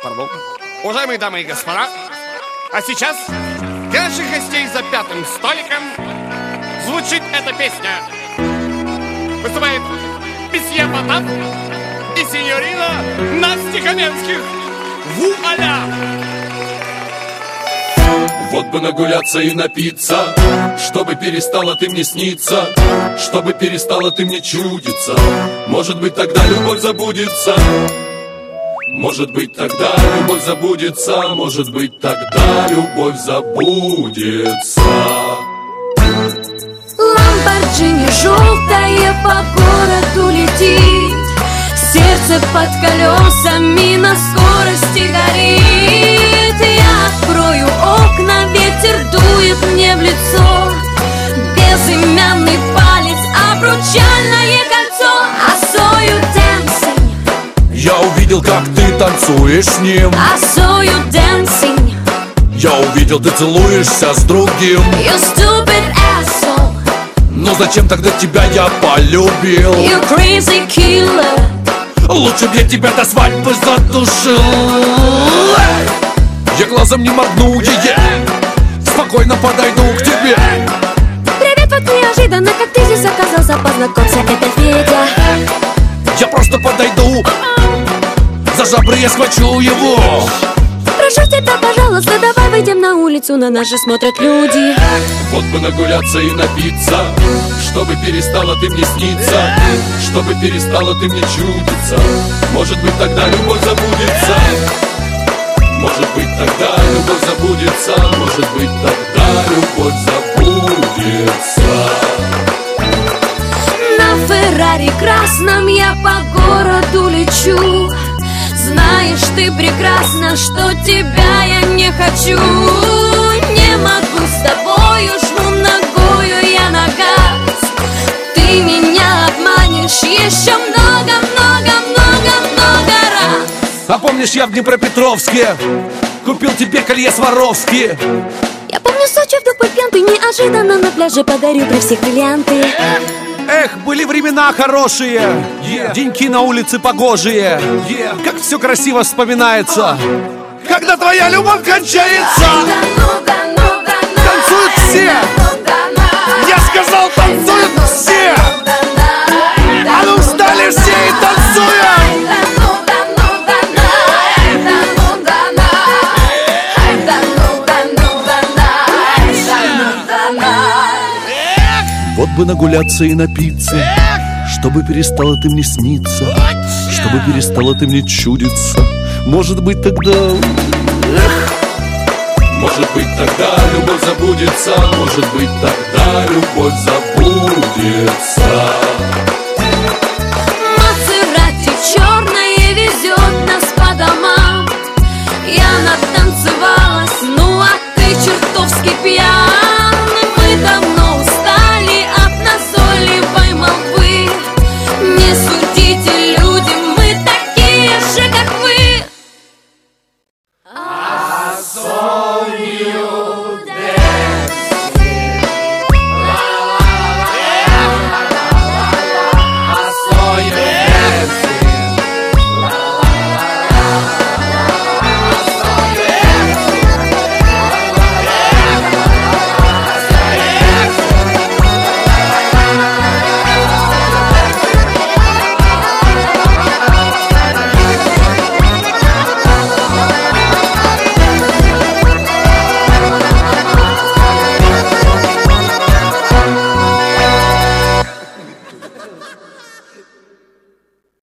Пардон. Уважаемые дамы и господа, а сейчас для наших гостей за пятым столиком звучит эта песня. Выступает месье Потап и сеньорина Настя Каменских. Вуаля! Вот бы нагуляться и напиться, чтобы перестала ты мне сниться, чтобы перестала ты мне чудиться. Может быть, тогда любовь забудется. Может быть, тогда любовь забудется. Может быть, тогда любовь забудется. Ламборджини желтая по городу летит, сердце под колесами на скорости горит. Я открою окна, ветер дует мне в лицо. Безымянный палец, обручальное кольцо. I saw you dancing. Я увидел, как ты танцуешь с ним. I saw you dancing. Я увидел, ты целуешься с другим. You stupid asshole. Но зачем тогда тебя я полюбил? You crazy killer. Лучше б я тебя до свадьбы задушил. Я глазом не моргну, спокойно подойду к тебе. Привет, вот неожиданно, как ты здесь оказался. Познакомься, это Федя. Я просто подойду, за жабры я схвачу его. Прошу тебя, пожалуйста, давай выйдем на улицу, на нас же смотрят люди. Вот бы нагуляться и напиться, чтобы перестала ты мне сниться, чтобы перестала ты мне чудиться. Может быть, тогда любовь забудется. Может быть, тогда любовь забудется. Может быть, тогда любовь забудется. На Феррари красном я по городу лечу. Знаешь ты прекрасно, что тебя я не хочу. Не могу с тобою, жму ногою я на газ. Ты меня обманешь еще много-много-много-много раз. А помнишь, я в Днепропетровске купил тебе колье Сваровски? Я помню Сочи, в Дупы-Пенты, неожиданно на пляже подарю при всех бриллианты. Эх, были времена хорошие, деньки на улице погожие. Как все красиво вспоминается, когда твоя любовь кончается. Танцуют все, я сказал, танцуют все. А ну встали все и танцуем. Вот бы нагуляться и напиться, чтобы перестала ты мне сниться, чтобы перестала ты мне чудиться. Может быть, тогда... Может быть, тогда любовь забудется. Может быть, тогда любовь забудется. Мазерати черное везет нас по домам. Я натанцевалась, ну а ты чертовски пьян. Мы давно устали от назойливой молвы. Не судите, люди, мы такие же, как вы.